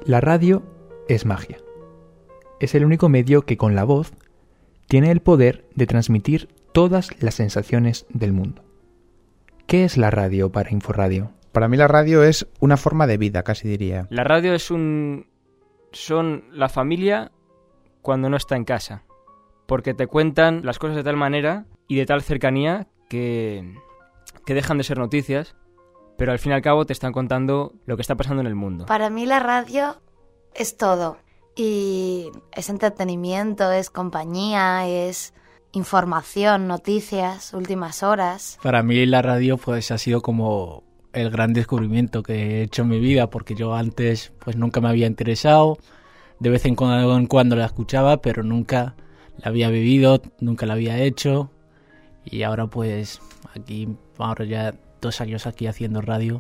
La radio es magia. Es el único medio que con la voz tiene el poder de transmitir todas las sensaciones del mundo. ¿Qué es la radio para Inforradio? Para mí la radio es una forma de vida, casi diría. La radio son la familia cuando no está en casa, porque te cuentan las cosas de tal manera y de tal cercanía que dejan de ser noticias, pero al fin y al cabo te están contando lo que está pasando en el mundo. Para mí la radio es todo. Y es entretenimiento, es compañía, es información, noticias, últimas horas. Para mí la radio pues ha sido como el gran descubrimiento que he hecho en mi vida, porque yo antes pues nunca me había interesado, de vez en cuando la escuchaba, pero nunca la había vivido, nunca la había hecho, y ahora pues ahora ya 2 años aquí haciendo radio,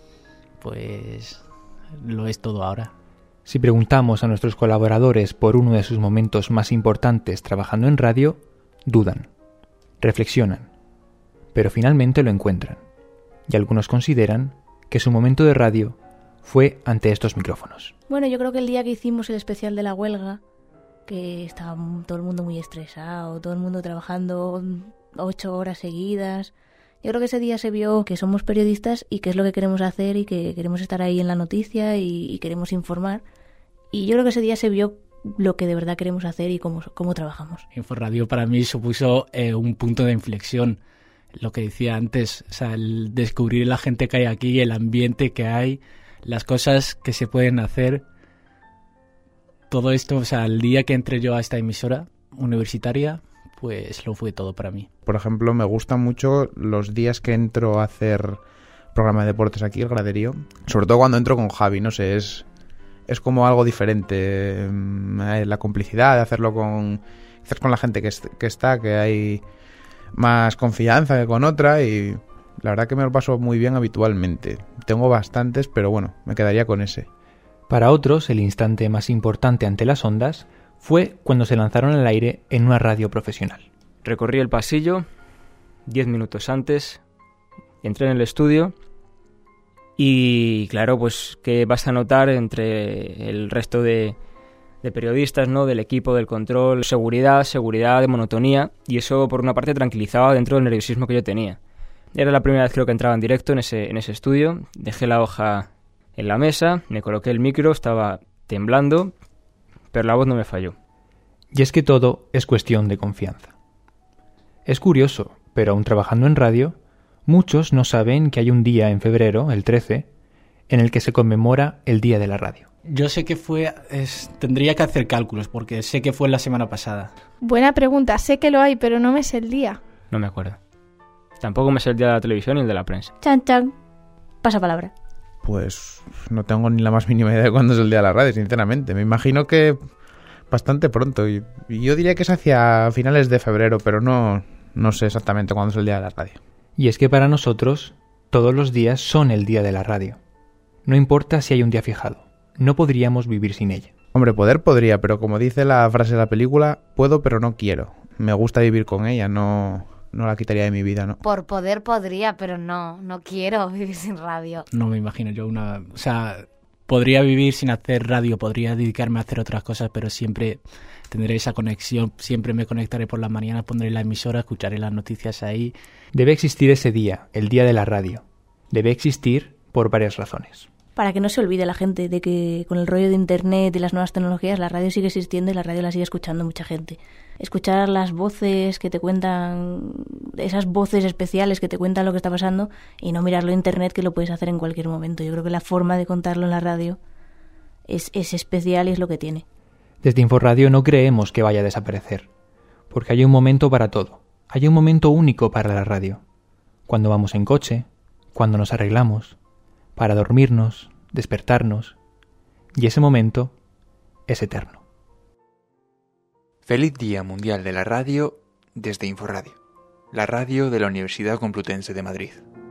pues lo es todo ahora. Si preguntamos a nuestros colaboradores por uno de sus momentos más importantes trabajando en radio, dudan, reflexionan, pero finalmente lo encuentran. Y algunos consideran que su momento de radio fue ante estos micrófonos. Bueno, yo creo que el día que hicimos el especial de la huelga, que estaba todo el mundo muy estresado, todo el mundo trabajando 8 horas seguidas, yo creo que ese día se vio que somos periodistas y que es lo que queremos hacer y que queremos estar ahí en la noticia y queremos informar. Y yo creo que ese día se vio lo que de verdad queremos hacer y cómo trabajamos. Inforradio para mí supuso un punto de inflexión. Lo que decía antes, o sea, el descubrir la gente que hay aquí, el ambiente que hay, las cosas que se pueden hacer. Todo esto, o sea, el día que entré yo a esta emisora universitaria, pues lo fue todo para mí. Por ejemplo, me gustan mucho los días que entro a hacer programa de deportes aquí, el graderío. Sobre todo cuando entro con Javi, no sé, es como algo diferente. La complicidad de hacerlo con la gente que está, que hay más confianza que con otra, y la verdad que me lo paso muy bien habitualmente. Tengo bastantes, pero bueno, me quedaría con ese. Para otros, el instante más importante ante las ondas fue cuando se lanzaron al aire en una radio profesional. Recorrí el pasillo 10 minutos antes, entré en el estudio y claro, pues que vas a notar entre el resto de periodistas, ¿no? Del equipo, del control, seguridad de monotonía, y eso por una parte tranquilizaba dentro del nerviosismo que yo tenía. Era la primera vez creo que entraba en directo en ese estudio, dejé la hoja en la mesa, me coloqué el micro, estaba temblando, pero la voz no me falló. Y es que todo es cuestión de confianza. Es curioso, pero aún trabajando en radio, muchos no saben que hay un día en febrero, el 13, en el que se conmemora el Día de la Radio. Yo sé que tendría que hacer cálculos, porque sé que fue la semana pasada. Buena pregunta, sé que lo hay, pero no me sé el día. No me acuerdo. Tampoco me sé el día de la televisión y el de la prensa. Chan, chan. Pasa palabra. Pues no tengo ni la más mínima idea de cuándo es el día de la radio, sinceramente. Me imagino que bastante pronto. Y yo diría que es hacia finales de febrero, pero no sé exactamente cuándo es el día de la radio. Y es que para nosotros, todos los días son el día de la radio. No importa si hay un día fijado. No podríamos vivir sin ella. Hombre, podría, pero como dice la frase de la película, puedo pero no quiero. Me gusta vivir con ella, no la quitaría de mi vida, ¿no? Por poder podría, pero no quiero vivir sin radio. No me imagino yo o sea, podría vivir sin hacer radio, podría dedicarme a hacer otras cosas, pero siempre tendré esa conexión, siempre me conectaré por las mañanas, pondré la emisora, escucharé las noticias ahí. Debe existir ese día, el día de la radio. Debe existir por varias razones. Para que no se olvide la gente de que con el rollo de internet y las nuevas tecnologías la radio sigue existiendo y la radio la sigue escuchando mucha gente. Escuchar las voces que te cuentan, esas voces especiales que te cuentan lo que está pasando, y no mirarlo en internet, que lo puedes hacer en cualquier momento. Yo creo que la forma de contarlo en la radio es especial y es lo que tiene. Desde Inforradio no creemos que vaya a desaparecer, porque hay un momento para todo. Hay un momento único para la radio. Cuando vamos en coche, cuando nos arreglamos, para dormirnos, despertarnos, y ese momento es eterno. Feliz Día Mundial de la Radio desde Inforradio, la radio de la Universidad Complutense de Madrid.